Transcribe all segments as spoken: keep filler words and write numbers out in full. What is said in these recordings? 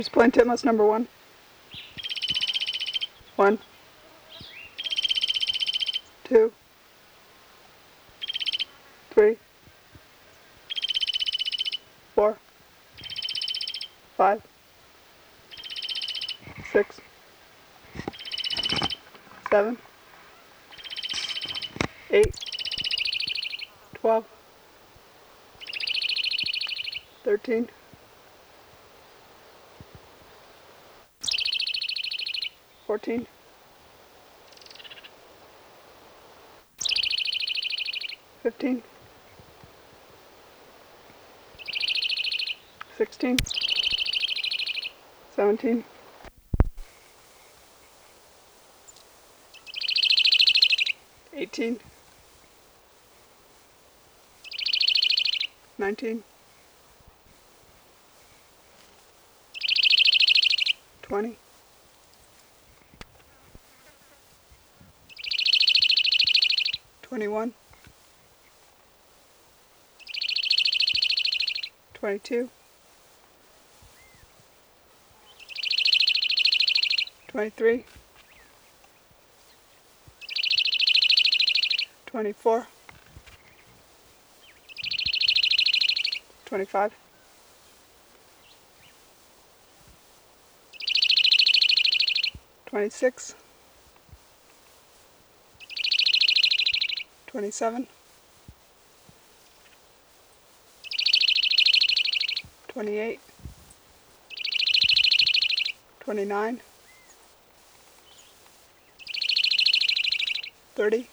Splint Titmus number one. One. Two. Three. Four. Five. Six. Seven. Eight. Twelve. Thirteen. Fourteen. Fifteen. Sixteen. Seventeen. Eighteen. Nineteen. Twenty. Twenty-one. Twenty-two. Twenty-three. Twenty-four. Twenty-five. Twenty-six. Twenty-seven. Twenty-eight. Twenty-nine. Thirty.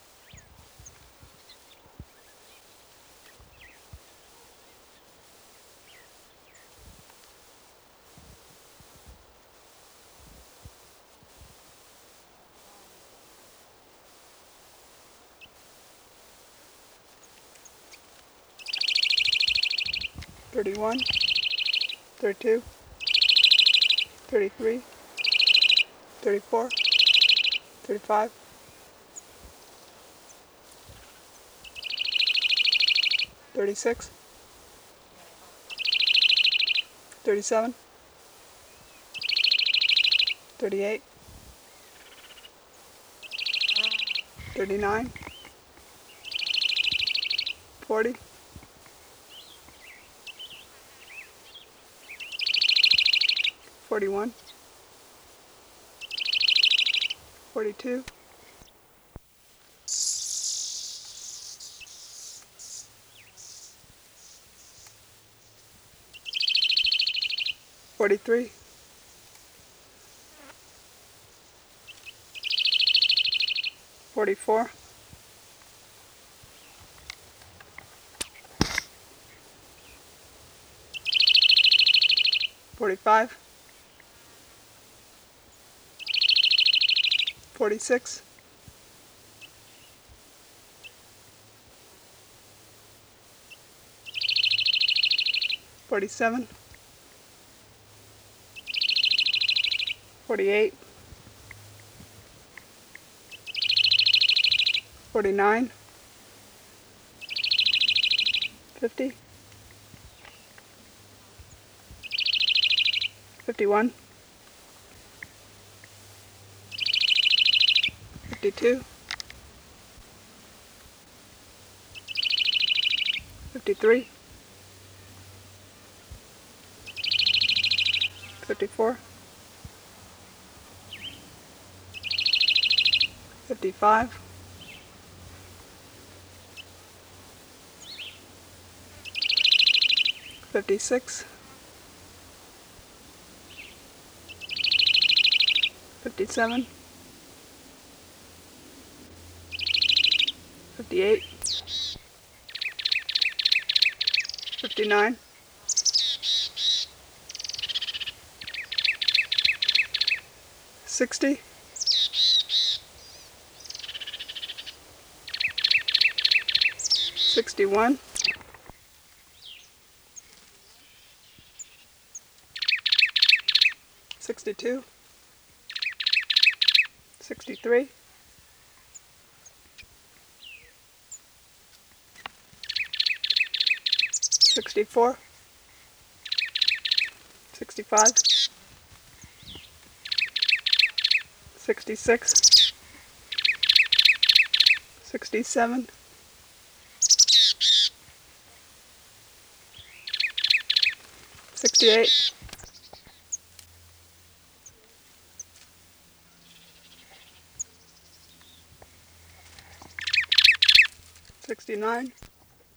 Thirty-one. Thirty-two. Thirty-three. Thirty-four. Thirty-five. Thirty-six. Thirty-seven. Thirty-eight. Thirty-nine. Forty. Forty-one. Forty-two. Forty-three. Forty-four. Forty-five. Forty-six. Forty-seven. Forty-eight. Forty-nine. Fifty. Fifty-one. Fifty-two. Fifty-three. Fifty-four. Fifty-five. Fifty-six. Fifty-seven. Fifty-eight. Fifty-nine. Sixty. Sixty-one. Sixty-two. Sixty-three. Sixty-four. Sixty-five. sixty-six, sixty-seven, sixty-eight, sixty-nine,